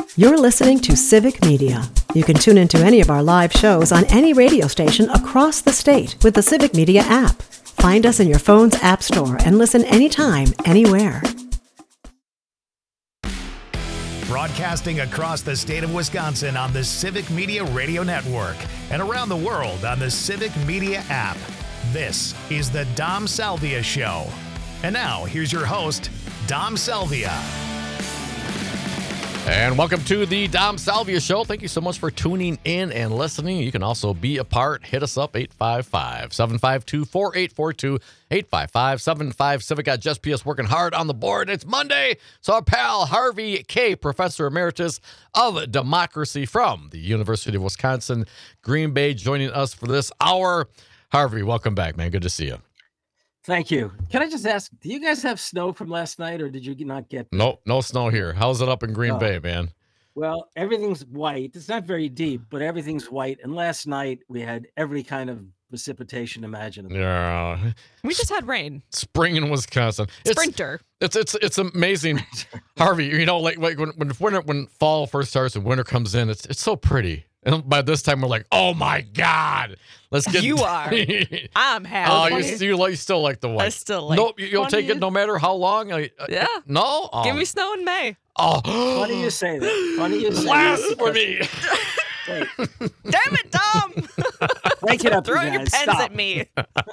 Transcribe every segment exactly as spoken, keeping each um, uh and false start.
You're listening to Civic Media. You can tune into any of our live shows on any radio station across the state with the Civic Media app. Find us in your phone's app store and listen anytime, anywhere. Broadcasting across the state of Wisconsin on the Civic Media Radio Network and around the world on the Civic Media app. This is the Dom Salvia Show. And now, here's your host, Dom Salvia. And welcome to the Dom Salvia Show. Thank you so much for tuning in and listening. You can also be a part. Hit us up, eight five five, seven five two, four eight four two, eight five five, seven five Civic. Got Just P S working hard on the board. It's Monday, so our pal Harvey Kaye, Professor Emeritus of Democracy from the University of Wisconsin, Green Bay, joining us for this hour. Harvey, welcome back, man. Good to see you. Thank you. Can I just ask, do you guys have snow from last night, or did you not get that? No, no snow here. How's it up in Green oh. Bay, man? Well, everything's white. It's not very deep, but everything's white. And last night we had every kind of precipitation imaginable. Yeah. We just had rain. Spring in Wisconsin. Sprinter. It's it's it's, it's amazing. Harvey, you know, like like when when winter when fall first starts and winter comes in, it's it's so pretty. And by this time, we're like, oh, my God. Let's get... You are. I'm happy. Oh, you, you, you still like the white. I still like Nope, you'll take it no matter how long? I, yeah. Uh, no? Oh. Give me snow in May. Oh. Funny you say that. Funny you say Blasphemy. that. Damn it, Dom. Break it up, Throw you your guys. pens Stop. at me.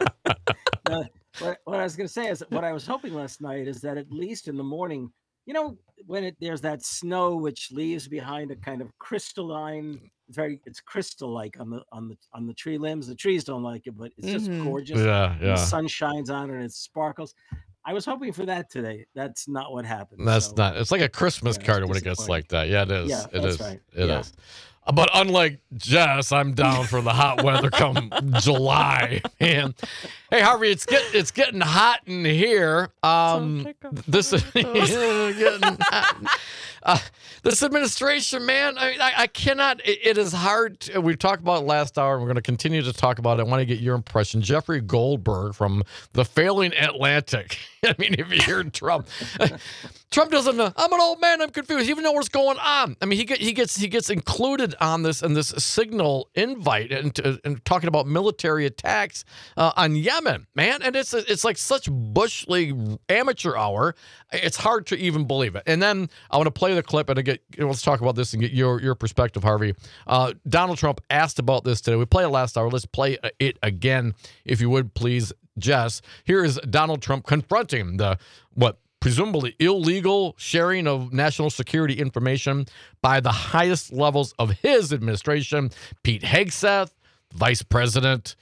uh, what, what I was going to say is what I was hoping last night is that at least in the morning, you know, when it, there's that snow which leaves behind a kind of crystalline, very it's crystal-like on the on the on the tree limbs. The trees don't like it, but it's just mm-hmm. gorgeous. Yeah, yeah. The sun shines on it and it sparkles. I was hoping for that today. That's not what happened. That's so, not. It's like a Christmas yeah, card when it gets like that. Yeah, it is. Yeah, it that's is. right. It yeah. is. But unlike Jess, I'm down for the hot weather come July. And hey, Harvey, it's get it's getting hot in here. Um, this is getting hot. Uh, this administration, man, I, I, I cannot. It, it is hard. To, we talked about it last hour, and we're going to continue to talk about it. I want to get your impression. Jeffrey Goldberg from the failing Atlantic. I mean, if you hear Trump, Trump doesn't know. I'm an old man. I'm confused. He even know what's going on. I mean, he get, he gets he gets included on this and this signal invite and, and talking about military attacks uh, on Yemen, man. And it's it's like such Bush League amateur hour. It's hard to even believe it. And then I want to play the clip and I get let's talk about this and get your your perspective, Harvey. Uh, Donald Trump asked about this today. We played it last hour. Let's play it again, if you would, please, Jess. Here is Donald Trump confronting the what presumably illegal sharing of national security information by the highest levels of his administration, Pete Hegseth, Vice President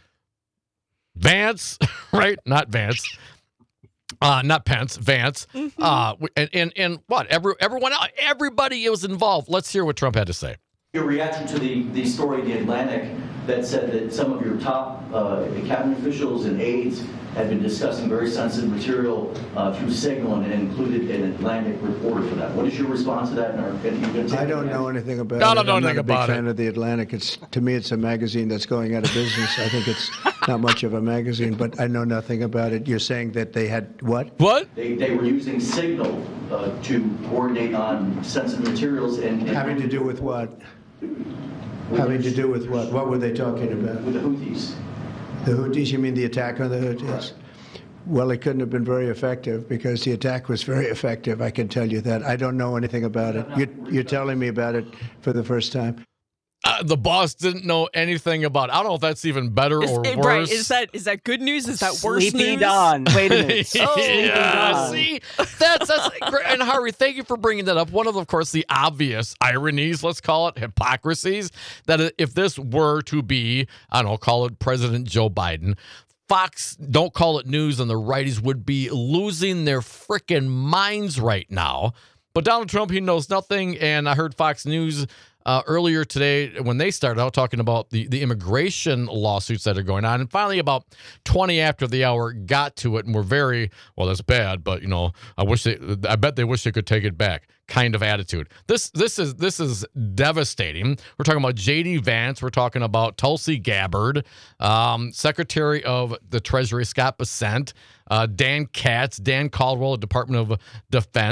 Vance, right? Not Vance. Uh, not Pence, Vance. Mm-hmm. Uh, and, and, and what? Every, everyone else, everybody was involved. Let's hear what Trump had to say. Your reaction to the, the story in The Atlantic that said that some of your top uh, cabinet officials and aides had been discussing very sensitive material uh, through Signal and included an Atlantic reporter for that. What is your response to that? And are, and you gonna take I don't know anything about no, it. No, no, I'm not a big about fan it. of The Atlantic. It's to me, it's a magazine that's going out of business. I think it's not much of a magazine, but I know nothing about it. You're saying that they had what? What? They, they were using Signal uh, to coordinate on sensitive materials and, and having to do with what? Having to do with what? What were they talking about? With the Houthis. The Houthis? You mean the attack on the Houthis? Right. Well, it couldn't have been very effective because the attack was very effective. I can tell you that. I don't know anything about it. You're, you're telling me about it for the first time. Uh, the boss didn't know anything about it. I don't know if that's even better is, or it, worse. Right. Is that is that good news? Is that worse Sleepy news? Don. Wait a minute. oh, yeah, Don. see? That's, that's great. And Harvey, thank you for bringing that up. One of, of course, the obvious ironies, let's call it, hypocrisies, that if this were to be, I don't know, call it President Joe Biden, Fox, don't call it news, and the righties would be losing their freaking minds right now. But Donald Trump, he knows nothing, and I heard Fox News Uh, earlier today, when they started out talking about the, the immigration lawsuits that are going on, and finally about twenty after the hour got to it, and were very, well, that's bad, but, you know, I wish they, I bet they wish they could take it back kind of attitude. This this is this is devastating. We're talking about J D Vance. We're talking about Tulsi Gabbard, um, Secretary of the Treasury Scott Bessent, uh, Dan Katz, Dan Caldwell, Department of Defense.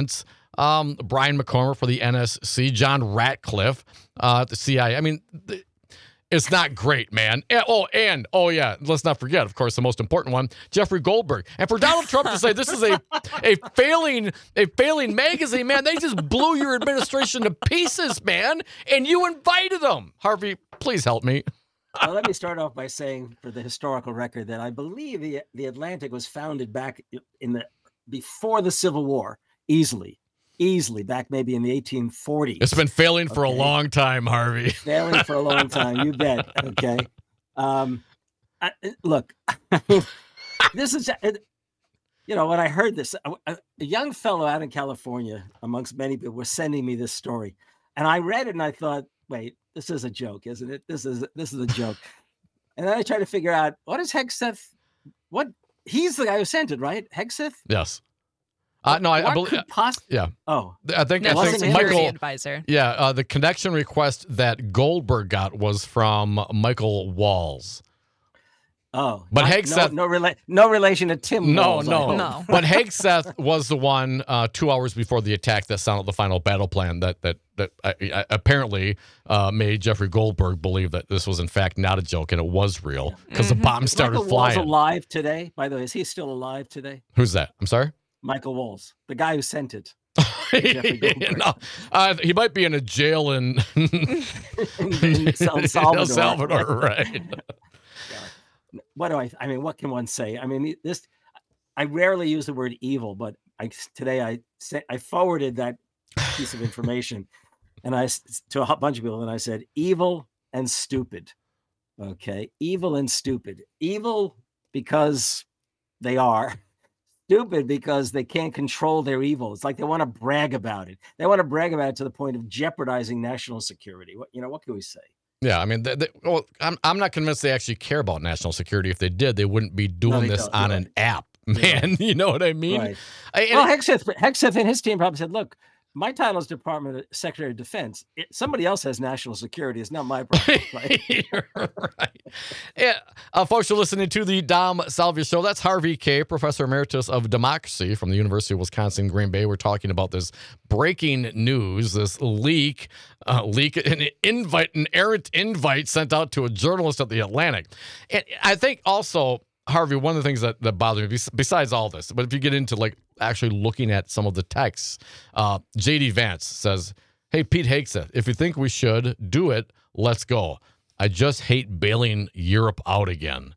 um, Brian McCormick for the N S C, John Ratcliffe uh, at the C I A. I mean, th- it's not great, man. And, oh, and, oh, yeah, let's not forget, of course, the most important one, Jeffrey Goldberg. And for Donald Trump to say this is a a failing a failing magazine, man, they just blew your administration to pieces, man, and you invited them. Harvey, please help me. Well, let me start off by saying, for the historical record, that I believe the the Atlantic was founded back in the before the Civil War, easily. Easily back maybe in the eighteen forties. It's been failing for okay. a long time, Harvey. Failing for a long time, you bet. Okay. Um, I, look, this is, you know, when I heard this, a, a young fellow out in California, amongst many people, was sending me this story. And I read it and I thought, wait, this is a joke, isn't it? This is this is a joke. And then I tried to figure out, what is Hegseth? What? He's the guy who sent it, right? Hegseth? Yes. Uh, no, I, I believe. Poss- yeah. Oh, I think. No, I think security Michael. advisor. Yeah, uh, the connection request that Goldberg got was from Michael Walls. Oh, but not, Hegseth, no, no, rela- no relation to Tim. No, Walz, no, No. But Hegseth was the one uh, two hours before the attack that sounded the final battle plan that that that uh, uh, apparently uh, made Jeffrey Goldberg believe that this was in fact not a joke and it was real because Mm-hmm. the bomb Is started Michael flying. Walz alive today? By the way, is he still alive today? Who's that? I'm sorry. Michael Walz, the guy who sent it. no, uh, he might be in a jail in, in, in El Salvador. El Salvador, right? What do I? I mean, what can one say? I mean, this. I rarely use the word evil, but I today I say, I forwarded that piece of information, and I to a bunch of people, and I said evil and stupid. Okay, evil and stupid. Evil because they are. Stupid because they can't control their evil. It's like they want to brag about it. They want to brag about it to the point of jeopardizing national security. What you know? What can we say? Yeah, I mean, they, they, well, I'm I'm not convinced they actually care about national security. If they did, they wouldn't be doing No, this don't. on You're an right. app, man. You know what I mean? Right. I, and Well, it- Hegseth, Hegseth and his team probably said, "Look, my title is Department of Secretary of Defense. It, somebody else has national security. It's not my problem." Right? You're right. Yeah, uh, folks, you're listening to the Dom Salvia Show. That's Harvey Kaye, Professor Emeritus of Democracy from the University of Wisconsin Green Bay. We're talking about this breaking news, this leak, uh, leak, an invite, an errant invite sent out to a journalist at the Atlantic. And I think also, Harvey, one of the things that, that bother me, bes- besides all this, but if you get into like actually looking at some of the texts, uh, J D Vance says, "Hey, Pete Hegseth, if you think we should do it, let's go. I just hate bailing Europe out again."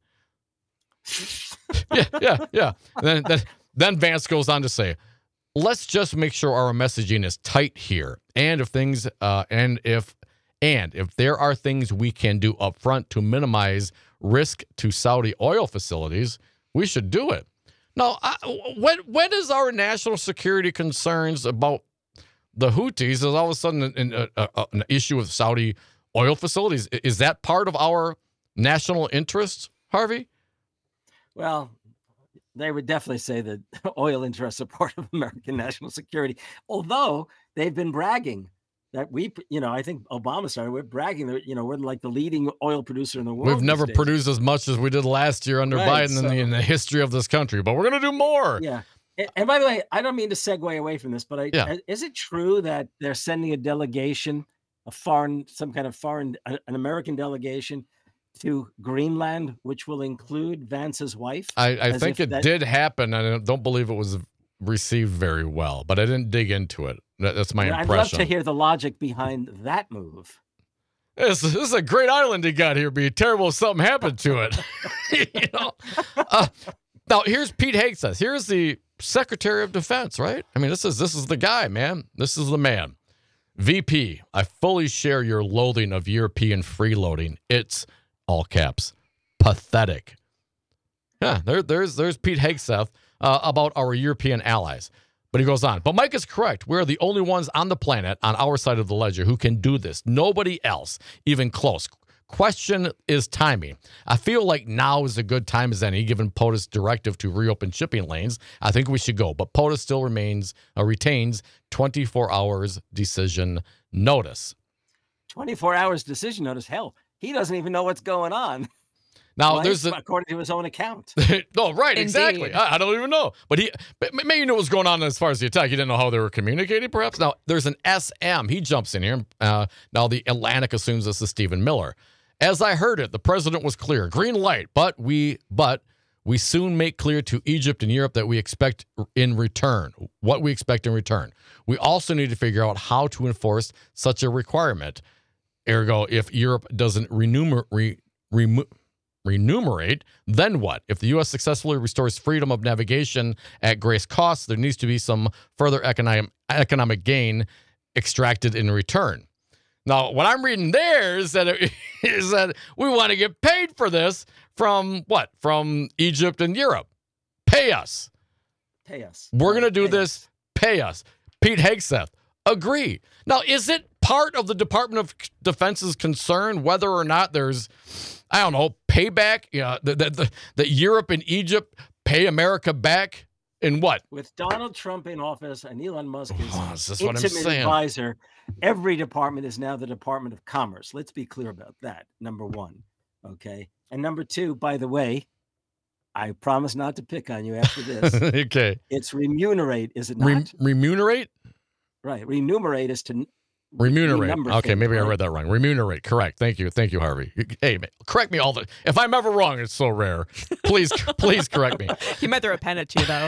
yeah, yeah, yeah. And then, then, then Vance goes on to say, "Let's just make sure our messaging is tight here, and if things, uh, and if, and if there are things we can do up front to minimize risk to Saudi oil facilities, we should do it." Now, I, when when is our national security concerns about the Houthis is all of a sudden an, an, a, an issue with Saudi oil facilities? Is that part of our national interest, Harvey? Well, they would definitely say that oil interests are part of American national security. Although they've been bragging that we, you know, I think Obama started. We're bragging that you know we're like the leading oil producer in the world. We've these never days. produced as much as we did last year under Right, Biden in, the, so- in the history of this country, but we're going to do more. Yeah. And, and by the way, I don't mean to segue away from this, but I, Yeah. I- is it true that they're sending a delegation, a foreign, some kind of foreign, a- an American delegation to Greenland, which will include Vance's wife? I, I As think if it that- did happen, and I don't believe it was received very well, but I didn't dig into it. That- That's my I'd love impression. to hear the logic behind that move. This, this is a great island you got here. Be terrible if something happened to it. you know. Uh, now here's Pete Hegseth. Here's the Secretary of Defense, right? I mean, this is this is the guy, man. This is the man. V P, I fully share your loathing of European freeloading. It's all caps pathetic. Yeah, there, there's there's Pete Hegseth uh, about our European allies. But he goes on. But Mike is correct. We're the only ones on the planet on our side of the ledger who can do this. Nobody else, even close. Question is timing. I feel like now is a good time as any, given POTUS' directive to reopen shipping lanes. I think we should go. But POTUS still remains uh, retains twenty-four hours decision notice. twenty-four hours decision notice. Hell, he doesn't even know what's going on. Now Right? there's a according to his own account. no, right, exactly. Indeed. I, I don't even know, but he but maybe you know what's going on as far as the attack. He didn't know how they were communicating, perhaps. Now there's an S M. He jumps in here. Uh, now the Atlantic assumes this is Stephen Miller. As I heard it, the president was clear, green light, but we but we soon make clear to Egypt and Europe that we expect in return what we expect in return. We also need to figure out how to enforce such a requirement. Ergo, if Europe doesn't renumer, re, remo, remunerate, then what? If the U S successfully restores freedom of navigation at great cost, there needs to be some further economic economic gain extracted in return. Now, what I'm reading there is that it, is that we want to get paid for this from what? From Egypt and Europe. Pay us. Pay us. We're going to do Pay this. us. Pay us. Pete Hegseth, agree. Now, is it part of the Department of Defense's concern whether or not there's, I don't know, payback? Yeah, that that that Europe and Egypt pay America back in what? With Donald Trump in office and Elon Musk is Oh, this is what I'm intimate saying. advisor, every department is now the Department of Commerce. Let's be clear about that. Number one. Okay. And number two, by the way, I promise not to pick on you after this. Okay. It's remunerate, is it not? Re- remunerate? Right. Remunerate is to Remunerate. renumber Okay, things, maybe I right? read that wrong. Remunerate. Correct. Thank you. Thank you, Harvey. Hey, man, correct me all the. If I'm ever wrong, it's so rare. Please, please correct me. He might throw a pen at you, though.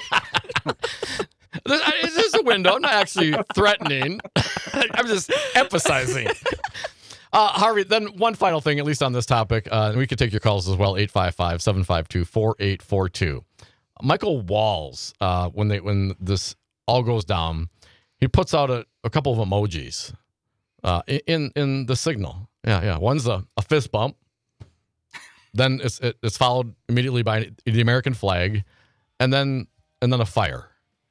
This is a window. I'm not actually threatening. I'm just emphasizing. Uh, Harvey, then one final thing, at least on this topic, uh, and we could take your calls as well, eight five five, seven five two, four eight four two. Michael Walls, uh, when they when this all goes down, he puts out a, a couple of emojis uh, in in the signal. Yeah, yeah. One's a, a fist bump. Then it's it, it's followed immediately by the American flag, and then and then a fire.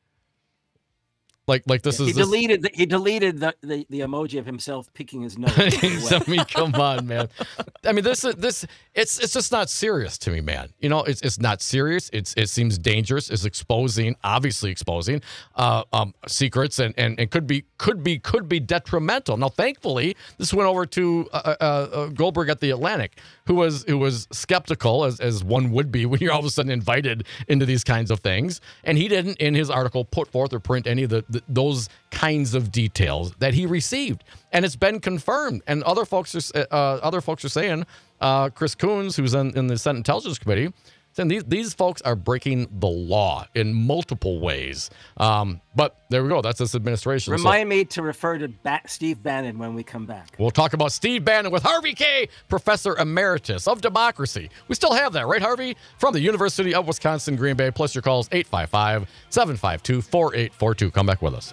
Like like this he is this, deleted the, he deleted the, the, the emoji of himself picking his nose. I mean, come on, man. I mean, this this it's it's just not serious to me, man. You know, it's it's not serious. It's it seems dangerous. It's exposing, obviously exposing uh, um, secrets, and, and and could be could be could be detrimental. Now, thankfully, this went over to uh, uh, uh, Goldberg at the Atlantic, who was who was skeptical, as as one would be when you're all of a sudden invited into these kinds of things, and he didn't in his article put forth or print any of the, the those kinds of details that he received, and it's been confirmed. And other folks are uh, other folks are saying, uh, Chris Coons, who's in, in the Senate Intelligence Committee, saying these these folks are breaking the law in multiple ways. Um, but there we go. That's this administration. Remind so, me to refer to ba- Steve Bannon when we come back. We'll talk about Steve Bannon with Harvey Kaye, Professor Emeritus of Democracy. We still have that, right, Harvey? From the University of Wisconsin, Green Bay. Plus your calls, eight five five, seven five two, four eight four two. Come back with us.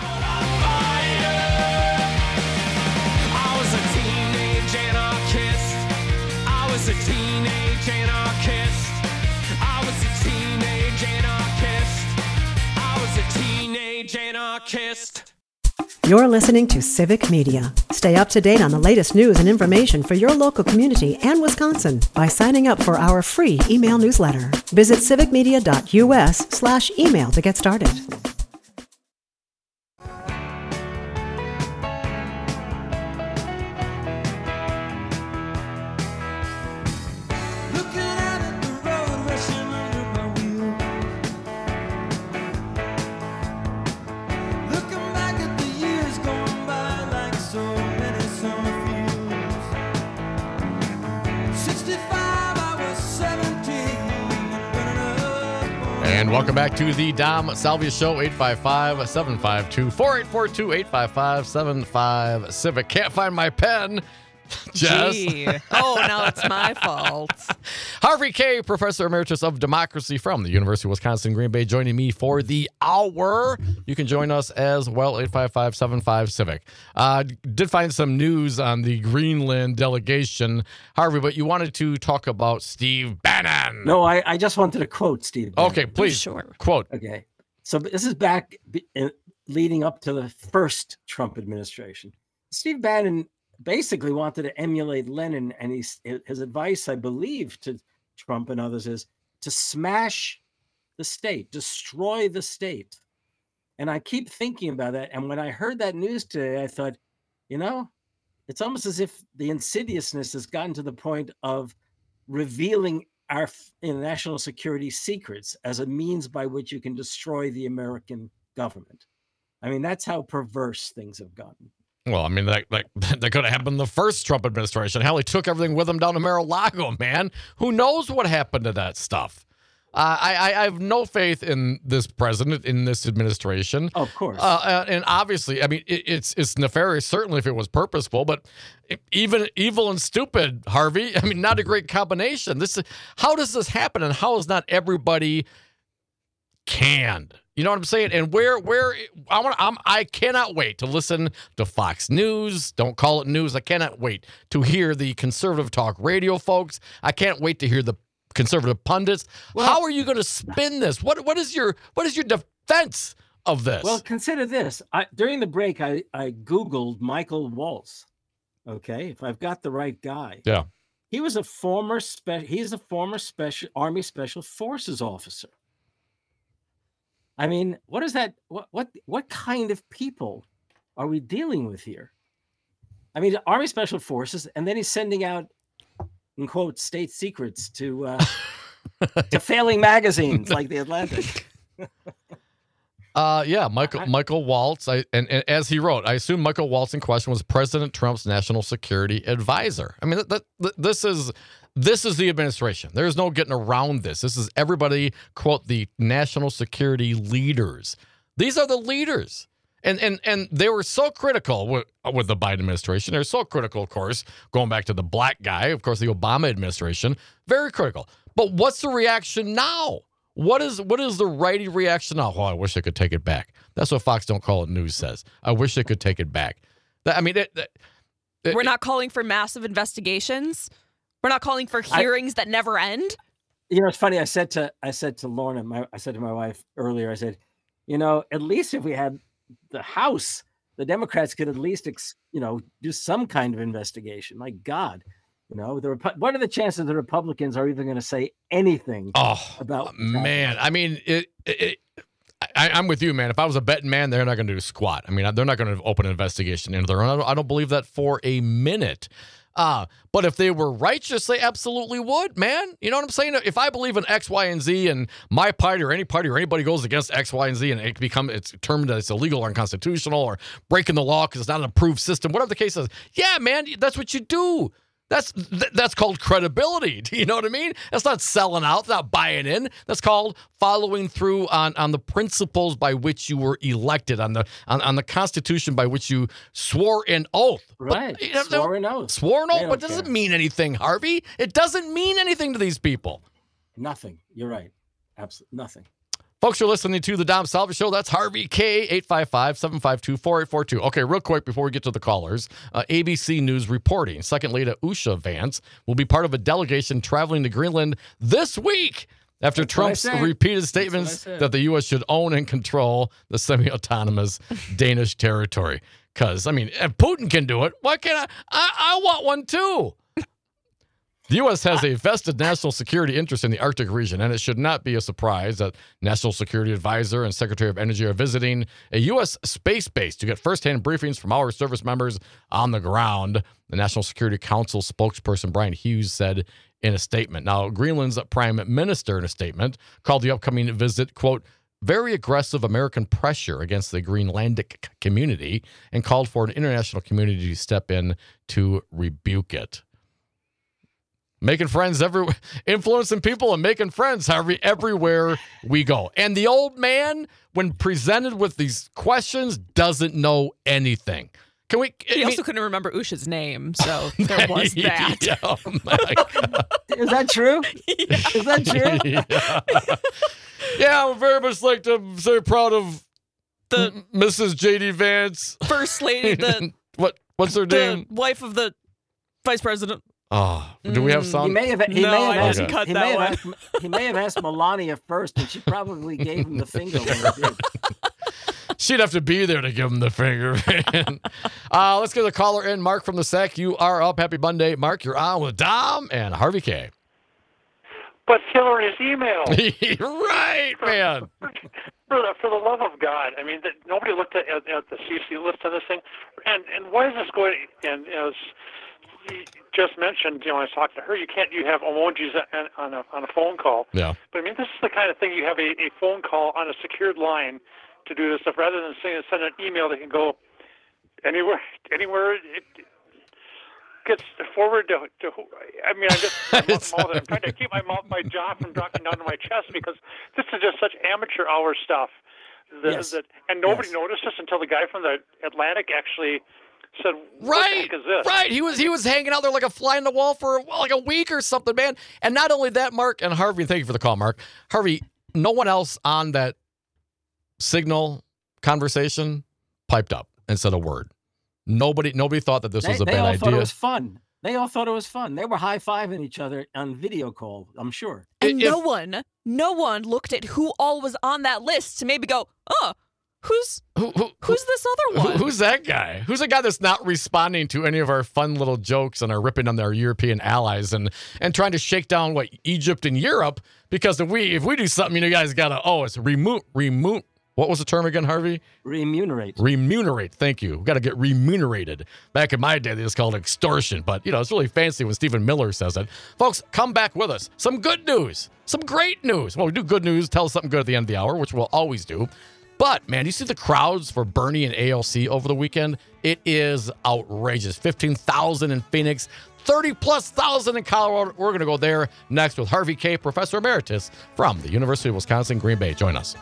I was a teenage anarchist. I was a teenage anarchist. I was a teenage anarchist. I was a teenage anarchist. You're listening to Civic Media. Stay up to date on the latest news and information for your local community and Wisconsin by signing up for our free email newsletter. Visit civicmedia.us slash email to get started. And welcome back to the Dom Salvia Show, eight five five, seven five two, four eight four two, eight five five, seven five Civic. Can't find my pen. Jess. Gee. Oh, now it's my fault. Harvey Kaye, Professor Emeritus of Democracy from the University of Wisconsin, Green Bay, joining me for the hour. You can join us as well, eight five five, seven five Civic. Uh, did find some news on the Greenland delegation, Harvey, but you wanted to talk about Steve Bannon. No, I, I just wanted to quote Steve Bannon. Okay, please. Oh, sure. Quote. Okay. So this is back in, leading up to the first Trump administration. Steve Bannon basically wanted to emulate Lenin, and he's, his advice, I believe, to Trump and others is to smash the state, destroy the state. And I keep thinking about that. And when I heard that news today, I thought, you know, it's almost as if the insidiousness has gotten to the point of revealing our f- national security secrets as a means by which you can destroy the American government. I mean, that's how perverse things have gotten. Well, I mean, that, that, that could have happened in the first Trump administration. Hell, he took everything with him down to Mar-a-Lago, man. Who knows what happened to that stuff? Uh, I, I have no faith in this president, in this administration. Of course. Uh, and obviously, I mean, it, it's it's nefarious, certainly if it was purposeful, but even evil and stupid, Harvey, I mean, not a great combination. This is, how does this happen, and how is not everybody canned? You know what I'm saying? And where where I want I'm I cannot wait to listen to Fox News. Don't call it news. I cannot wait to hear the conservative talk radio folks. I can't wait to hear the conservative pundits. Well, how are you going to spin this? What what is your what is your defense of this? Well, consider this. I, during the break, I, I Googled Michael Waltz. Okay, if I've got the right guy. Yeah. He was a former spe- he's a former special Army Special Forces officer. I mean, what is that? What what what kind of people are we dealing with here? I mean, Army Special Forces, and then he's sending out, in quotes, state secrets to uh, to failing magazines like the Atlantic. uh, yeah, Michael Michael Waltz. I and, and as he wrote, I assume Michael Waltz in question was President Trump's national security advisor. I mean, that, that this is. This is the administration. There's no getting around this. This is everybody, quote, the national security leaders. These are the leaders. And and and they were so critical with, with the Biden administration. They're so critical, of course, going back to the black guy, of course, the Obama administration, very critical. But what's the reaction now? What is what is the righty reaction now? Oh, I wish I could take it back. That's what Fox Don't Call It News says. I wish they could take it back. That, I mean, it, it, it, we're not calling for massive investigations. We're not calling for hearings I, that never end. You know, it's funny. I said to I said to Lorna, my I said to my wife earlier. I said, you know, at least if we had the House, the Democrats could at least, ex, you know, do some kind of investigation. My God, you know, the what are the chances the Republicans are even going to say anything oh, about? Man, I mean, it. it, it I, I'm with you, man. If I was a betting man, they're not going to do squat. I mean, they're not going to open an investigation into their own. I don't, I don't believe that for a minute. Uh, but if they were righteous, they absolutely would, man. You know what I'm saying? If I believe in X, Y, and Z, and my party or any party or anybody goes against X, Y, and Z, and it become it's determined that it's illegal or unconstitutional or breaking the law because it's not an approved system, whatever the case is, yeah, man, that's what you do. That's th- that's called credibility. Do you know what I mean? That's not selling out. It's not buying in. That's called following through on, on the principles by which you were elected, on the on, on the Constitution by which you swore an oath. Right. But, you know, swore an oath. Swore an oath, They but it don't doesn't care. mean anything, Harvey. It doesn't mean anything to these people. Nothing. You're right. Absolutely nothing. Folks, you're listening to the Dom Salva Show. That's Harvey K, eight five five, seven five two, four eight four two. Okay, real quick before we get to the callers, uh, A B C News reporting. Second Lady Usha Vance will be part of a delegation traveling to Greenland this week after That's what I Trump's said. repeated That's what I statements said. that the U S should own and control the semi-autonomous Danish territory. Because, I mean, if Putin can do it, why can't I? I, I want one too. The U S has a vested national security interest in the Arctic region, and it should not be a surprise that National Security Advisor and Secretary of Energy are visiting a U S space base to get firsthand briefings from our service members on the ground. The National Security Council spokesperson Brian Hughes said in a statement. Now, Greenland's prime minister in a statement called the upcoming visit, quote, very aggressive American pressure against the Greenlandic community and called for an international community to step in to rebuke it. Making friends, every influencing people and making friends, Harvey, everywhere we go. And the old man, when presented with these questions, doesn't know anything. Can we? He I mean, also couldn't remember Usha's name, so there was that. Yeah, oh my God. Is that true? Is that true? yeah. yeah, I would very much like to say proud of The M- Missus J D Vance. first lady, the what? What's her the name? wife of the vice president. Oh, do we have He sound? may have. He No, may have I asked. didn't cut he, that may have one. asked he may have asked Melania first, and she probably gave him the finger when he did. She'd have to be there to give him the finger. Man. uh, let's get the caller in. Mark from the S E C. You are up. Happy Monday. Mark, you're on with Dom and Harvey K. But Hillary's email. Right, man. For the, for the love of God. I mean, that nobody looked at, at, at the C C list of this thing. And and why is this going, and as you just mentioned, you know, when I was talking to her, you can't, you have emojis on, on a on a phone call. Yeah. But I mean, this is the kind of thing you have a, a phone call on a secured line to do this stuff, rather than saying send an email that can go anywhere, anywhere. It gets forward to. to I mean, I just I'm, I'm trying to keep my mouth, my jaw from dropping down to my chest, because this is just such amateur hour stuff. That, Yes. that, and nobody Yes. noticed this until the guy from the Atlantic actually said, "What Right, the heck is this?" right. He was he was hanging out there like a fly on the wall for well, like a week or something, man. And not only that, Mark and Harvey, thank you for the call, Mark. Harvey, no one else on that signal conversation piped up and said a word. Nobody, nobody thought that this They, was a they bad all idea. thought it was fun. They all thought it was fun. They were high-fiving each other on video call, I'm sure. And If- no one, no one looked at who all was on that list to maybe go, oh, who's Who, who, who's this other who- one? who's that guy? Who's the guy that's not responding to any of our fun little jokes and are ripping on their European allies and and trying to shake down what Egypt and Europe? Because if we if we do something, you know, you guys gotta oh, it's remove remove. What was the term again, Harvey? Remunerate. Remunerate. Thank you. We've got to get remunerated. Back in my day, they just called it extortion, but you know, it's really fancy when Stephen Miller says it. Folks, come back with us. Some good news. Some great news. Well, we do good news, tell us something good at the end of the hour, which we'll always do. But, man, you see the crowds for Bernie and A O C over the weekend? It is outrageous. fifteen thousand in Phoenix, thirty plus thousand in Colorado. We're going to go there next with Harvey Kaye, Professor Emeritus from the University of Wisconsin, Green Bay. Join us.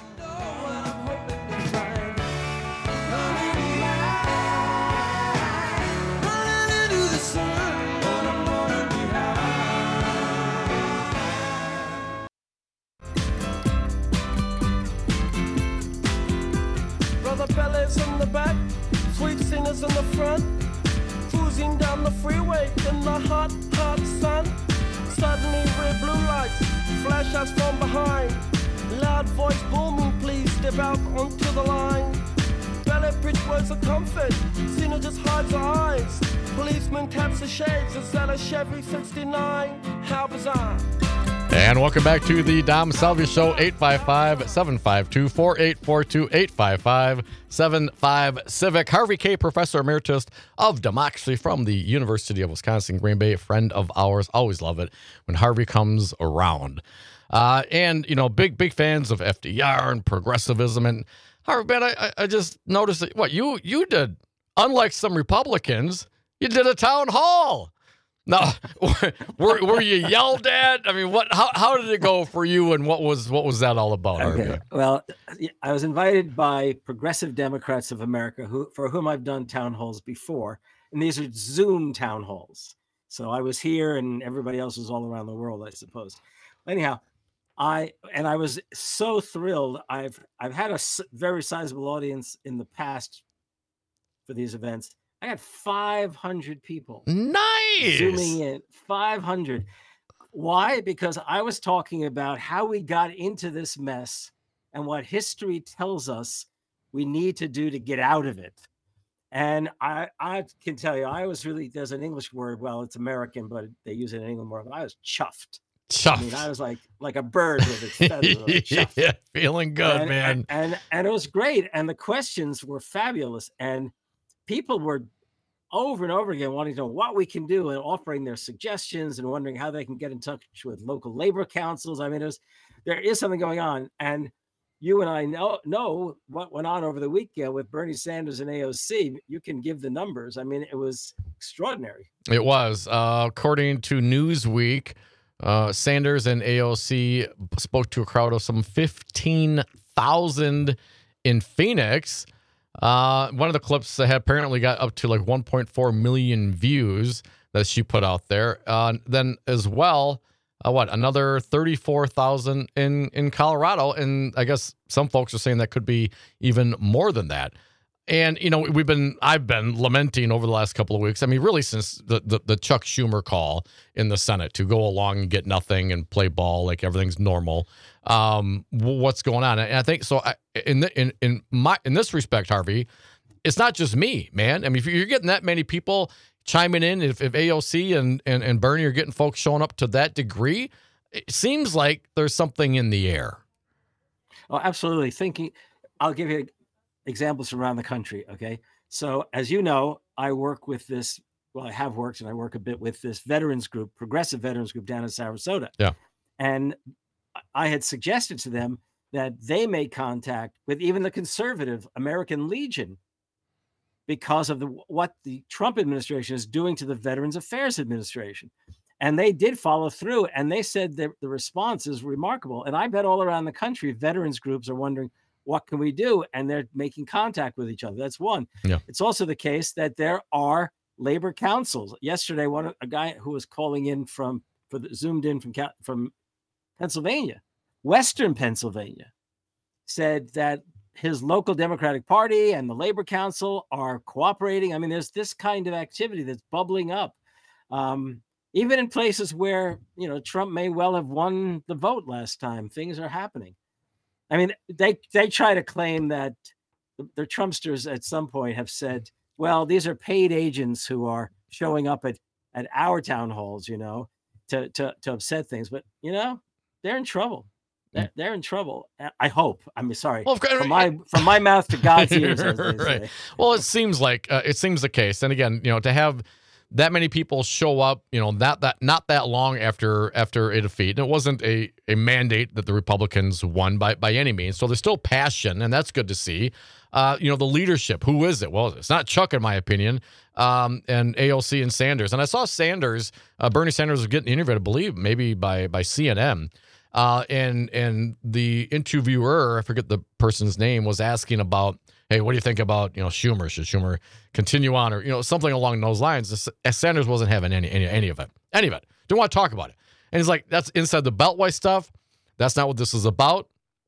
Brother Bellas in the back, sweet singers in the front, cruising down the freeway in the hot, hot sun. Suddenly red blue lights flash us from behind. Loud voice booming, please step out onto the line. Ballet bridge words of comfort, Cena just hides her eyes. Policeman taps the shades, is that a Chevy sixty-nine? How bizarre. And welcome back to the Dom Salvia Show, eight five five, seven five two, four eight four two, eight five five, seven five Civic. Harvey Kaye, Professor Emeritus of Democracy from the University of Wisconsin, Green Bay, a friend of ours. Always love it when Harvey comes around. Uh, and, you know, big, big fans of F D R and progressivism. And Harvey, man, I, I just noticed that, what, you, you did, unlike some Republicans, you did a town hall. No, were were you yelled at? I mean, what? How how did it go for you, and what was what was that all about? Okay. Harvey? Well, I was invited by Progressive Democrats of America, who for whom I've done town halls before, and these are Zoom town halls. So I was here, and everybody else was all around the world, I suppose. Anyhow, I and I was so thrilled. I've I've had a s- very sizable audience in the past for these events. I had five hundred people Nice. zooming in. five hundred. Why? Because I was talking about how we got into this mess and what history tells us we need to do to get out of it. And I, I can tell you, I was really, there's an English word, well, it's American, but they use it in England more. I was chuffed. I mean, I Chuffed. was like like a bird with its feathers. I was chuffed. Yeah, feeling good, and, man. And, and and it was great. And the questions were fabulous. And people were over and over again wanting to know what we can do and offering their suggestions and wondering how they can get in touch with local labor councils. I mean, there's there is something going on. And you and I know know what went on over the weekend with Bernie Sanders and A O C. You can give the numbers. I mean, it was extraordinary. It was. Uh, according to Newsweek, uh, Sanders and A O C spoke to a crowd of some fifteen thousand in Phoenix. Uh, one of the clips had apparently got up to like one point four million views that she put out there. Uh, then as well, uh, what, another thirty-four thousand in, in Colorado. And I guess some folks are saying that could be even more than that. And, you know, we've been, I've been lamenting over the last couple of weeks. I mean, really since the, the, the Chuck Schumer call in the Senate to go along and get nothing and play ball like everything's normal. Um, what's going on? And I think so. I, in the, in in my in this respect, Harvey, it's not just me, man. I mean, if you're getting that many people chiming in, if, if A O C and, and and Bernie are getting folks showing up to that degree, it seems like there's something in the air. Oh, absolutely. Thinking, I'll give you examples from around the country. Okay. So as you know, I work with this well, I have worked and I work a bit with this veterans group, progressive veterans group down in Sarasota. Yeah. And I had suggested to them that they made contact with even the conservative American Legion because of the what the Trump administration is doing to the Veterans Affairs Administration. And they did follow through, and they said that the response is remarkable. And I bet all around the country, veterans groups are wondering, what can we do? And they're making contact with each other. That's one. Yeah. It's also the case that there are labor councils. Yesterday, one a guy who was calling in from, for the, zoomed in from from Pennsylvania, Western Pennsylvania, said that his local Democratic Party and the Labor Council are cooperating. I mean, there's this kind of activity that's bubbling up. Um, even in places where, you know, Trump may well have won the vote last time, things are happening. I mean, they they try to claim that the, the Trumpsters at some point have said, well, these are paid agents who are showing up at, at our town halls, you know, to, to, to upset things. But, you know, they're in trouble. They're, they're in trouble. I hope. I'm sorry. Well, from my from my mouth to God's ears, as they right. say. Well, it seems like uh, it seems the case. And again, you know, to have that many people show up, you know, not that not that long after after a defeat, and it wasn't a, a mandate that the Republicans won by by any means. So there's still passion, and that's good to see. Uh, you know, the leadership. Who is it? Well, it's not Chuck, in my opinion, um, and A O C and Sanders. And I saw Sanders, uh, Bernie Sanders was getting interviewed, I believe, maybe by by C N N. Uh, and and the interviewer, I forget the person's name, was asking about, hey, what do you think about, you know, Schumer? Should Schumer continue on, or, you know, something along those lines? Sanders wasn't having any any any of it, any of it. Didn't want to talk about it. And he's like, that's inside the Beltway stuff. That's not what this is about.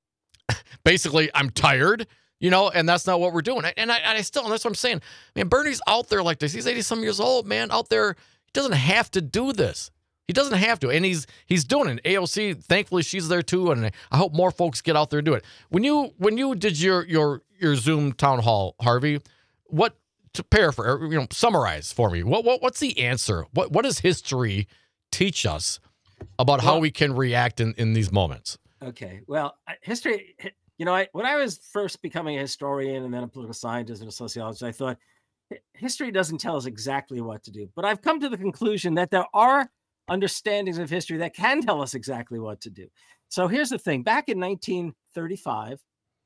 Basically, I'm tired, you know, and that's not what we're doing. And I, and I still, and that's what I'm saying. Man, Bernie's out there like this. He's eighty some years old, man, out there. He doesn't have to do this. He doesn't have to, and he's he's doing it. A O C, thankfully, she's there too, and I hope more folks get out there and do it. When you when you did your your your Zoom town hall, Harvey, what to paraphrase, you know, summarize for me? What what what's the answer? What what does history teach us about how Well, we can react in, in these moments? Okay. Well, I- history, hi- you know, I, when I was first becoming a historian and then a political scientist and a sociologist, I thought hi- history doesn't tell us exactly what to do. But I've come to the conclusion that there are understandings of history that can tell us exactly what to do. So here's the thing. Back in nineteen thirty-five,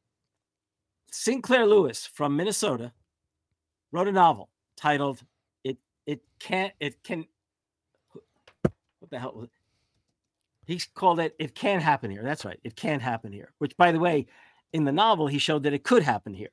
Sinclair Lewis from Minnesota wrote a novel titled It It Can't It Can what the hell was it? He called it It Can Happen Here. That's right. It can happen here. Which, by the way, in the novel, he showed that it could happen here.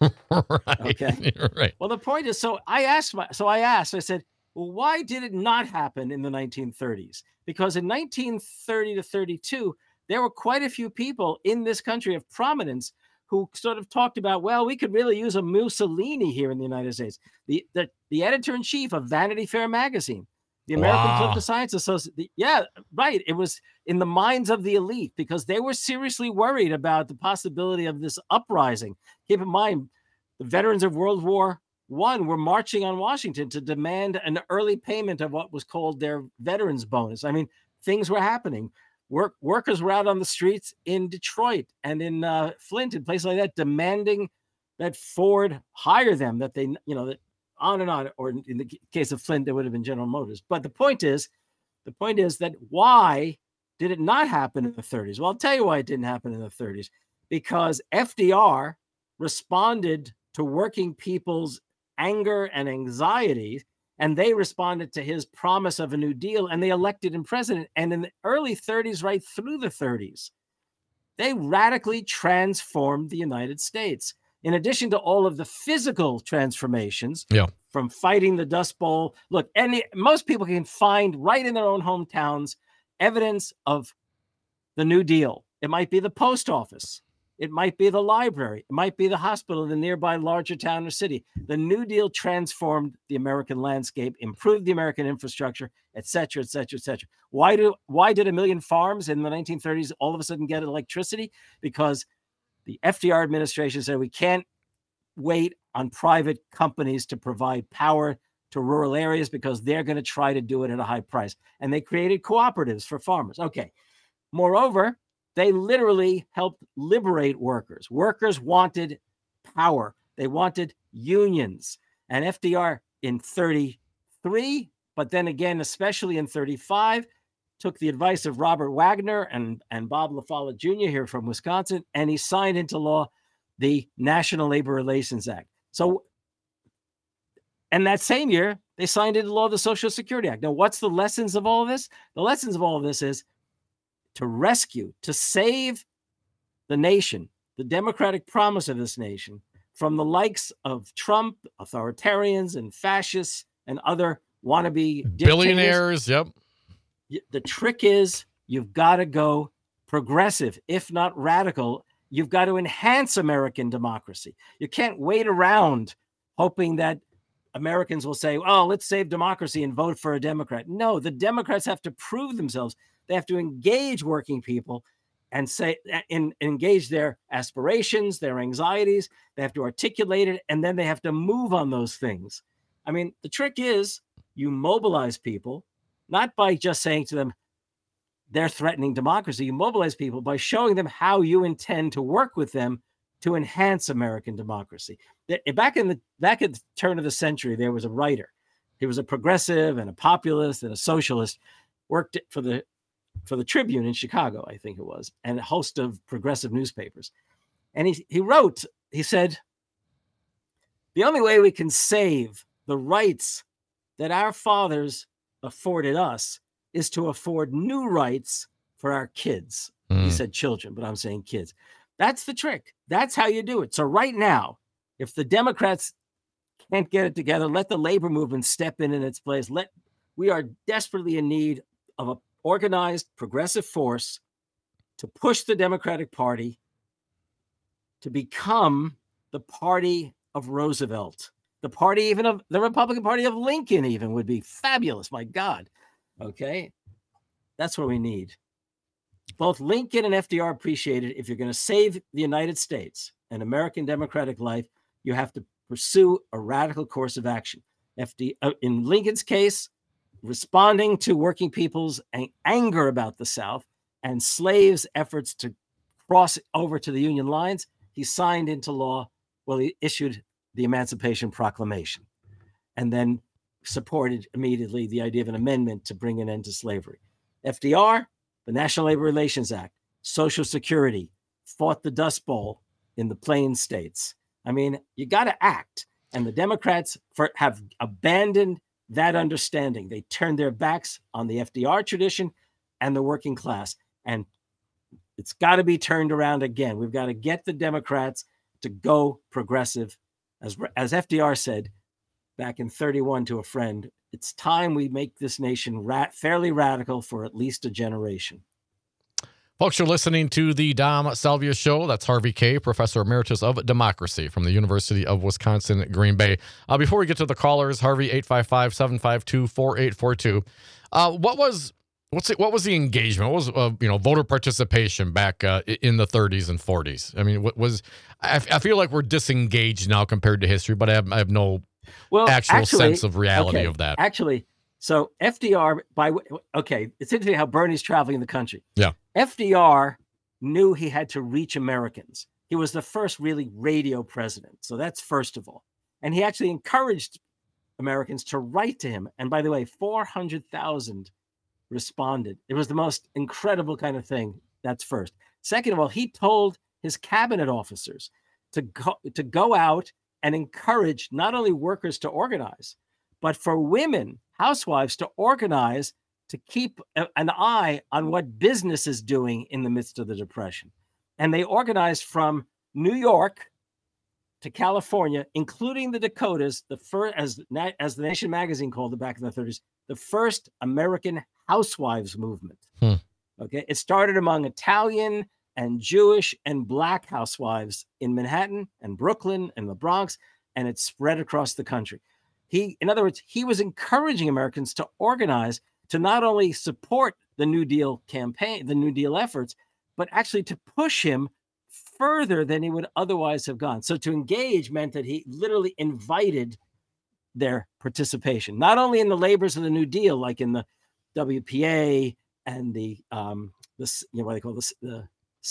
Right. Okay. Right. Well, the point is, so I asked my, so I asked, I said, well, why did it not happen in the nineteen thirties? Because in nineteen thirty to thirty-two, there were quite a few people in this country of prominence who sort of talked about, well, we could really use a Mussolini here in the United States. The the, the editor-in-chief of Vanity Fair magazine, the American Wow. Political Science Association. Yeah, right. It was in the minds of the elite because they were seriously worried about the possibility of this uprising. Keep in mind, the veterans of World War One were marching on Washington to demand an early payment of what was called their veterans bonus. I mean, things were happening. Work workers were out on the streets in Detroit and in uh, Flint and places like that, demanding that Ford hire them. That they, you know, that on and on. Or in the case of Flint, it would have been General Motors. But the point is, the point is that why did it not happen in the thirties? Well, I'll tell you why it didn't happen in the thirties. Because F D R responded to working people's anger and anxiety, and they responded to his promise of a New Deal, and they elected him president. And in the early thirties, right through the thirties, they radically transformed the United States. In addition to all of the physical transformations, Yeah. from fighting the Dust Bowl, look, any most people can find right in their own hometowns evidence of the New Deal. It might be the post office. It might be the library. It might be the hospital in the nearby larger town or city. The New Deal transformed the American landscape, improved the American infrastructure, et cetera, et cetera, et cetera. Why do why did a million farms in the nineteen thirties all of a sudden get electricity? Because the F D R administration said we can't wait on private companies to provide power to rural areas because they're going to try to do it at a high price. And they created cooperatives for farmers. Okay. Moreover, they literally helped liberate workers. Workers wanted power. They wanted unions. And F D R in thirty, thirty-three, but then again, especially in thirty-five, took the advice of Robert Wagner and, and Bob LaFollette Junior here from Wisconsin, and he signed into law the National Labor Relations Act. So, and that same year, they signed into law the Social Security Act. Now, what's the lessons of all of this? The lessons of all of this is to rescue, to save the nation, the democratic promise of this nation, from the likes of Trump, authoritarians and fascists and other wannabe dictators. Billionaires, yep. The trick is you've got to go progressive, if not radical. You've got to enhance American democracy. You can't wait around hoping that Americans will say, oh, let's save democracy and vote for a Democrat. No, the Democrats have to prove themselves. They have to engage working people and say, in, engage their aspirations, their anxieties. They have to articulate it, and then they have to move on those things. I mean, the trick is you mobilize people, not by just saying to them, they're threatening democracy. You mobilize people by showing them how you intend to work with them to enhance American democracy. Back in the back at the turn of the century, there was a writer. He was a progressive and a populist and a socialist, worked for the for the Tribune in Chicago, I think it was, and a host of progressive newspapers. And he, he wrote, he said, the only way we can save the rights that our fathers afforded us is to afford new rights for our kids. Mm. He said children, but I'm saying kids. That's the trick. That's how you do it. So right now, if the Democrats can't get it together, let the labor movement step in in its place. Let we are desperately in need of an organized progressive force to push the Democratic Party to become the party of Roosevelt. The party even of the Republican Party of Lincoln even would be fabulous. My God. Okay. That's what we need. Both Lincoln and F D R appreciated if you're going to save the United States and American democratic life, you have to pursue a radical course of action. F D uh, in Lincoln's case, responding to working people's ang- anger about the South and slaves' efforts to cross over to the Union lines, he signed into law, well, he issued the Emancipation Proclamation and then supported immediately the idea of an amendment to bring an end to slavery. F D R, the National Labor Relations Act, Social Security, fought the Dust Bowl in the Plains states. I mean, you got to act. And the Democrats for, have abandoned that understanding. They turned their backs on the F D R tradition and the working class. And it's got to be turned around again. We've got to get the Democrats to go progressive. As, as F D R said back in thirty-one to a friend, it's time we make this nation rat, fairly radical for at least a generation. Folks, you're listening to the Dom Salvia Show. That's Harvey Kaye, Professor Emeritus of Democracy from the University of Wisconsin, Green Bay. Uh, before we get to the callers, Harvey, eight five five, seven five two, four eight four two. Uh, what was what's it, what was the engagement? What was uh, you know voter participation back uh, in the thirties and forties? I mean, what was I, I feel like we're disengaged now compared to history, but I have, I have no well, actual actually, sense of reality okay, of that. Actually, so F D R, by okay, it's interesting how Bernie's traveling the country. Yeah. F D R knew he had to reach Americans. He was the first really radio president. So that's first of all. And he actually encouraged Americans to write to him. And by the way, four hundred thousand responded. It was the most incredible kind of thing. That's first. Second of all, he told his cabinet officers to go, to go out and encourage not only workers to organize, but for women, housewives, to organize to keep a, an eye on what business is doing in the midst of the Depression. And they organized from New York to California, including the Dakotas, the first, as, as the Nation magazine called it back in the thirties, the first American housewives movement. Hmm. Okay, it started among Italian and Jewish and Black housewives in Manhattan and Brooklyn and the Bronx, and it spread across the country. He, in other words, he was encouraging Americans to organize to not only support the New Deal campaign, the New Deal efforts, but actually to push him further than he would otherwise have gone. So to engage meant that he literally invited their participation, not only in the labors of the New Deal, like in the W P A and the, um, this, you know, what they call this, the,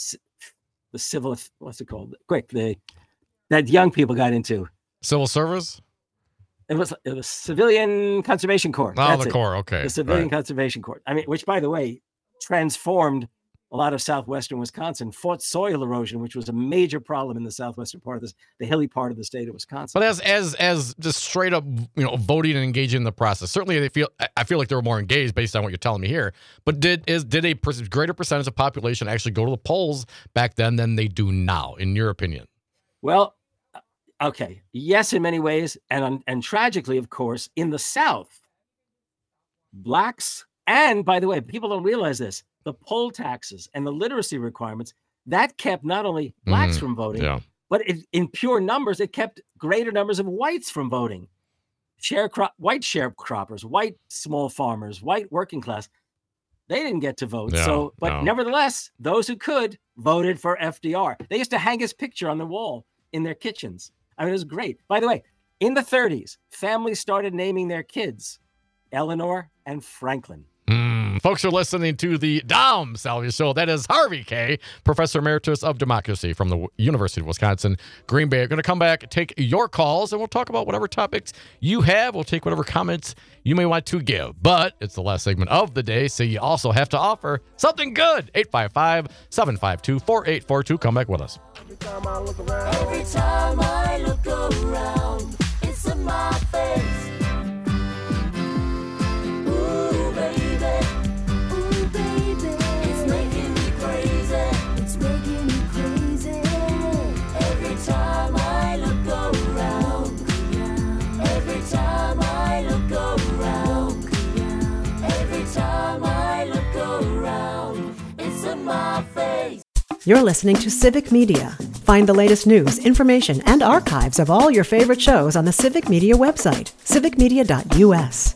the civil, what's it called? Quick, the, that young people got into. Civil service? It was it was Civilian Conservation Corps. Oh, That's the it. Corps. Okay. The Civilian Right. Conservation Corps. I mean, which, by the way, transformed a lot of southwestern Wisconsin, fought soil erosion, which was a major problem in the southwestern part of this, the hilly part of the state of Wisconsin. But as as as just straight up, you know, voting and engaging in the process, certainly they feel. I feel like they were more engaged based on what you're telling me here. But did is did a per- greater percentage of population actually go to the polls back then than they do now, in your opinion? Well, okay, yes, in many ways, and and tragically, of course, in the South, blacks, and by the way, people don't realize this, the poll taxes and the literacy requirements, that kept not only blacks Mm, from voting, yeah. but it, in pure numbers, it kept greater numbers of whites from voting. Sharecrop, white sharecroppers, white small farmers, white working class, they didn't get to vote. No, so, but no. nevertheless, those who could voted for F D R. They used to hang his picture on the wall in their kitchens. I mean, it was great. By the way, in the thirties, families started naming their kids Eleanor and Franklin. Mm, folks are listening to the Dom Salvia Show. That is Harvey Kaye, Professor Emeritus of Democracy from the W- University of Wisconsin, Green Bay. We're going to come back, take your calls, and we'll talk about whatever topics you have. We'll take whatever comments you may want to give. But it's the last segment of the day, so you also have to offer something good. eight five five, seven five two, four eight four two. Come back with us. Every time I look around, Every time I look around, it's in my face. Ooh, baby. Ooh, baby. It's making me crazy. It's making me crazy. Every time I look around. Every time I look around. Every time I look around, it's in my face. You're listening to Civic Media. Find the latest news, information, and archives of all your favorite shows on the Civic Media website, civic media dot u s.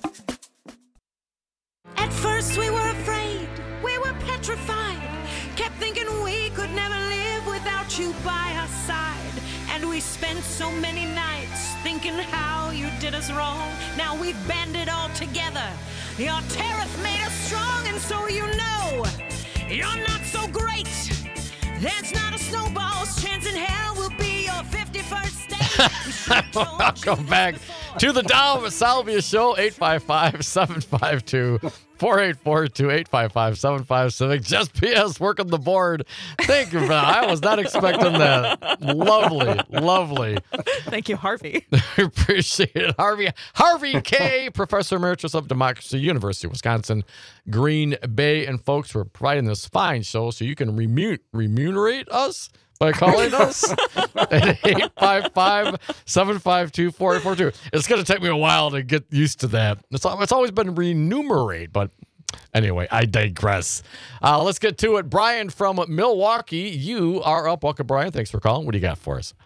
At first we were afraid, we were petrified, kept thinking we could never live without you by our side. And we spent so many nights thinking how you did us wrong. Now we've banded all together. Your tariff made us strong, and so you know you're not so great. There's not a snowball's chance in hell we'll be your fifty-first state. Welcome back to the Dom Salvia Show. eight five five, seven five two, four eight four two, eight five five, seven five Civic. Just P S working the board. Thank you for that. I was not expecting that. Lovely, lovely. Thank you, Harvey. Appreciate it. Harvey Harvey Kaye, Professor Emeritus of Democracy, University of Wisconsin, Green Bay. And folks, we're providing this fine show so you can remu- remunerate us by calling us at eight five five, seven five two, four eight four two. It's going to take me a while to get used to that. It's, al- it's always been remunerate, but anyway, I digress. Uh, let's get to it. Brian from Milwaukee, you are up. Welcome, Brian. Thanks for calling. What do you got for us?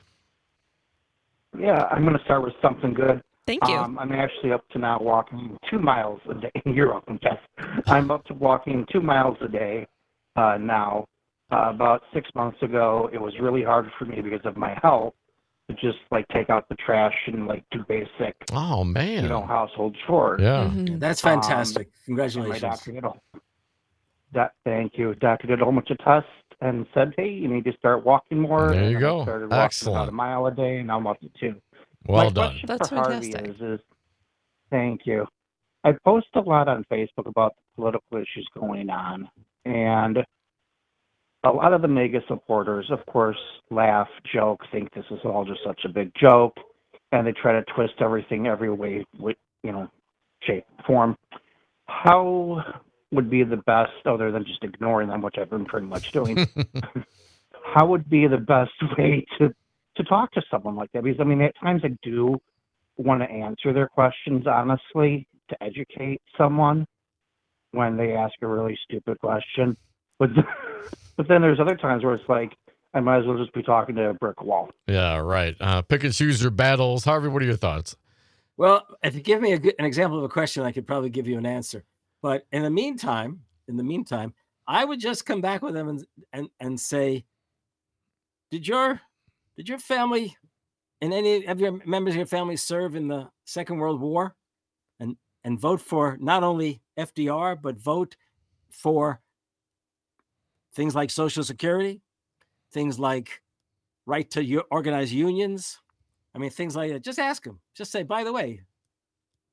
Yeah, I'm going to start with something good. Thank you. Um, I'm actually up to now walking two miles a day. You're welcome, Jeff. I'm up to walking two miles a day uh, now. Uh, about six months ago, it was really hard for me because of my health to just like take out the trash and like do basic, Oh, man. you know, household chores. Yeah. Mhm. That's Um, fantastic. And my Congratulations. doctor did a, that, thank you. Doctor did a whole bunch of tests and said, hey, you need to start walking more. There you And go. I started walking Excellent. about a mile a day, and now I'm up to two. Well My done. question That's for Harvey fantastic. is, is, thank you. I post a lot on Facebook about the political issues going on, and a lot of the mega supporters, of course, laugh, joke, think this is all just such a big joke, and they try to twist everything every way, with, you know, shape, form. How would be the best, other than just ignoring them, which I've been pretty much doing, how would be the best way to, to talk to someone like that? Because, I mean, at times I do want to answer their questions honestly to educate someone when they ask a really stupid question. But but then there's other times where it's like, I might as well just be talking to a brick wall. Yeah, right. Uh, pick and choose your battles. Harvey, what are your thoughts? Well, if you give me a good, an example of a question, I could probably give you an answer. But in the meantime, in the meantime, I would just come back with them and and, and say, did your did your family and any of your members of your family serve in the Second World War? And and vote for not only F D R, but vote for things like Social Security, things like right to u- organize unions. I mean, things like that. Just ask them. Just say, by the way,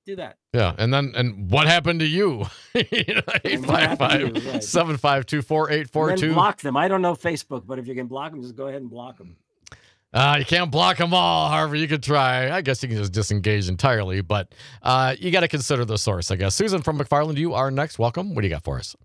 do that. Yeah, and then and what happened to you? eight five five, seven five two, four eight four And two. then block them. I don't know Facebook, but if you can block them, just go ahead and block them. Uh, you can't block them all, Harvey. You could try. I guess you can just disengage entirely, but uh, you got to consider the source, I guess. Susan from McFarland, you are next. Welcome. What do you got for us?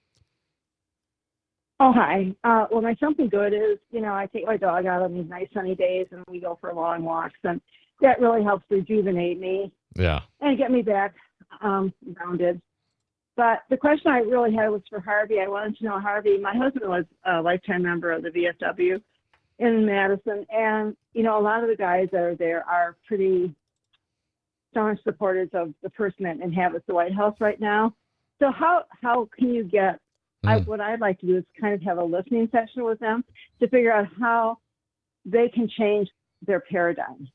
Oh, hi. Uh, well, my something good is, you know, I take my dog out on these nice sunny days and we go for long walks, and that really helps rejuvenate me Yeah. and get me back um, grounded. But the question I really had was for Harvey. I wanted to know, Harvey, my husband was a lifetime member of the V F W in Madison, and, you know, a lot of the guys that are there are pretty staunch supporters of the person that inhabits the White House right now. So how, how can you get, mm. I, what I'd like to do is kind of have a listening session with them to figure out how they can change their paradigm.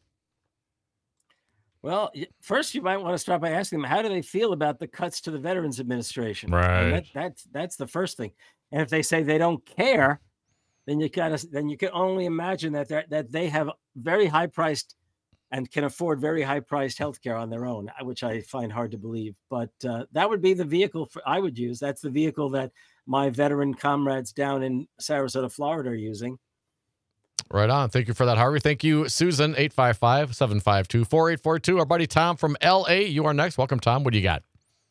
Well, y- first you might want to start by asking them, how do they feel about the cuts to the Veterans Administration? Right. And that, that's that's the first thing. And if they say they don't care, then you gotta then you can only imagine that they that they have very high priced and can afford very high priced healthcare on their own, which I find hard to believe. But uh, that would be the vehicle for, I would use. That's the vehicle that my veteran comrades down in Sarasota, Florida, are using. Right on. Thank you for that, Harvey. Thank you, Susan, eight five five, seven five two, four eight four two. Our buddy Tom from L A, you are next. Welcome, Tom. What do you got?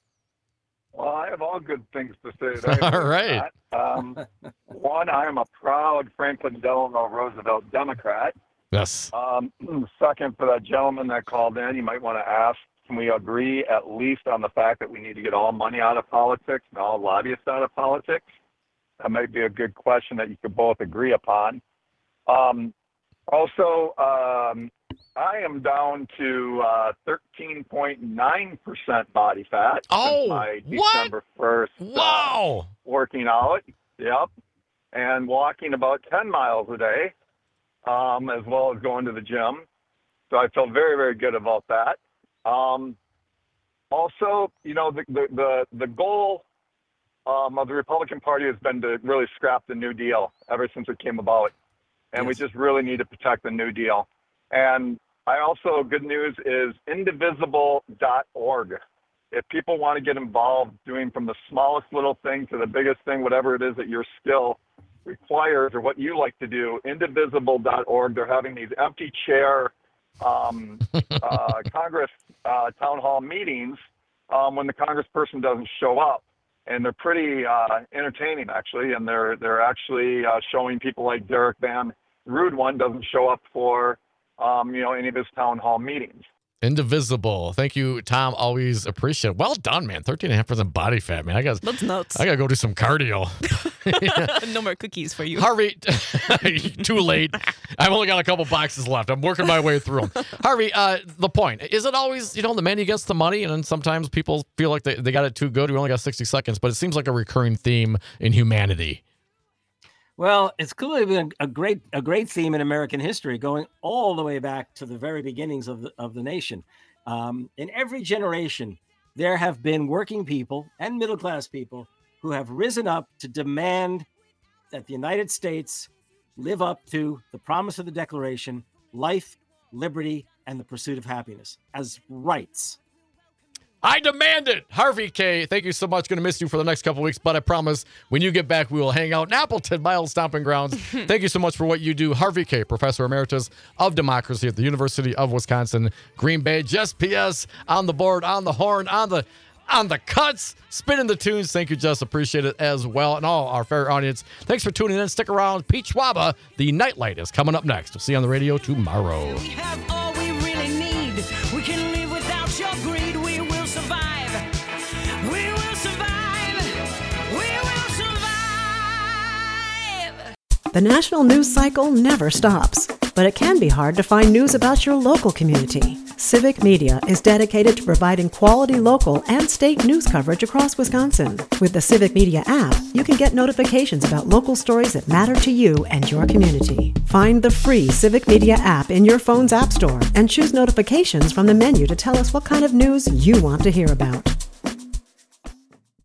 Well, I have all good things to say today. All right. Um, one, I am a proud Franklin Delano Roosevelt Democrat. Yes. Um, second, for that gentleman that called in, you might want to ask, can we agree at least on the fact that we need to get all money out of politics and all lobbyists out of politics? That might be a good question that you could both agree upon. Um, also, um, I am down to uh, thirteen point nine percent body fat oh, since my what? December first Wow. uh, working out. Yep. And walking about ten miles a day, um, as well as going to the gym. So I feel very, very good about that. Um, also, you know, the, the, the, the goal um, of the Republican Party has been to really scrap the New Deal ever since it came about. And yes. we just really need to protect the New Deal. And I also, good news is indivisible dot org. If people want to get involved doing from the smallest little thing to the biggest thing, whatever it is that your skill requires or what you like to do, indivisible dot org. They're having these empty chair um, uh, Congress uh, town hall meetings um, when the congressperson doesn't show up. And they're pretty uh, entertaining, actually. And they're they're actually uh, showing people like Derek Van Rude one doesn't show up for um, you know any of his town hall meetings. Indivisible. Thank you, Tom. Always appreciate it. Well done, man. thirteen point five percent body fat, man. I got That's nuts. I got to go do some cardio. No more cookies for you. Harvey, too late. I've only got a couple boxes left. I'm working my way through them. Harvey, uh, the point, is it always, you know, the menu gets the money, and then sometimes people feel like they, they got it too good. We only got sixty seconds, but it seems like a recurring theme in humanity. Well, it's clearly been a great a great theme in American history, going all the way back to the very beginnings of the, of the nation. Um, in every generation, there have been working people and middle class people who have risen up to demand that the United States live up to the promise of the Declaration, life, liberty, and the pursuit of happiness as rights. I demand it. Harvey K., thank you so much. Going to miss you for the next couple weeks, but I promise when you get back, we will hang out in Appleton, my old stomping grounds. Thank you so much for what you do. Harvey K., Professor Emeritus of Democracy at the University of Wisconsin, Green Bay. Just P S on the board, on the horn, on the on the cuts, spinning the tunes. Thank you, Jess. Appreciate it as well. And all our fair audience, thanks for tuning in. Stick around. Pete Schwaba, the Nightlight, is coming up next. We'll see you on the radio tomorrow. We have all we really need. We can live without your greed. We will survive. We will survive. We will survive. The national news cycle never stops, but it can be hard to find news about your local community. Civic Media is dedicated to providing quality local and state news coverage across Wisconsin. With the Civic Media app, you can get notifications about local stories that matter to you and your community. Find the free Civic Media app in your phone's app store and choose notifications from the menu to tell us what kind of news you want to hear about.